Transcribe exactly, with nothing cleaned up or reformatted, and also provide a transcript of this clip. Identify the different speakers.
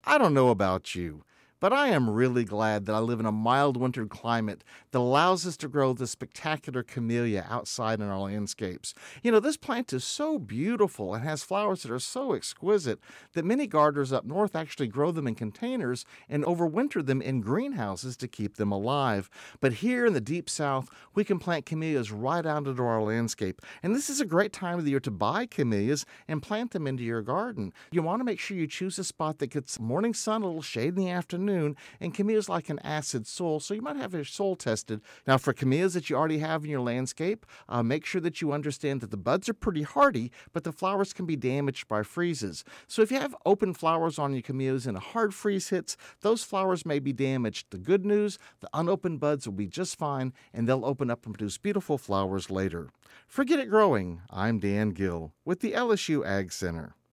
Speaker 1: I don't know about you, but I am really glad that I live in a mild wintered climate that allows us to grow this spectacular camellia outside in our landscapes. You know, this plant is so beautiful and has flowers that are so exquisite that many gardeners up north actually grow them in containers and overwinter them in greenhouses to keep them alive. But here in the deep south, we can plant camellias right out into our landscape. And this is a great time of the year to buy camellias and plant them into your garden. You want to make sure you choose a spot that gets morning sun, a little shade in the afternoon, and camellias like an acid soil, so you might have your soil tested. Now, for camellias that you already have in your landscape, uh, make sure that you understand that the buds are pretty hardy, but the flowers can be damaged by freezes. So if you have open flowers on your camellias and a hard freeze hits, those flowers may be damaged. The good news, the unopened buds will be just fine, and they'll open up and produce beautiful flowers later. Forget It Growing, I'm Dan Gill with the L S U Ag Center.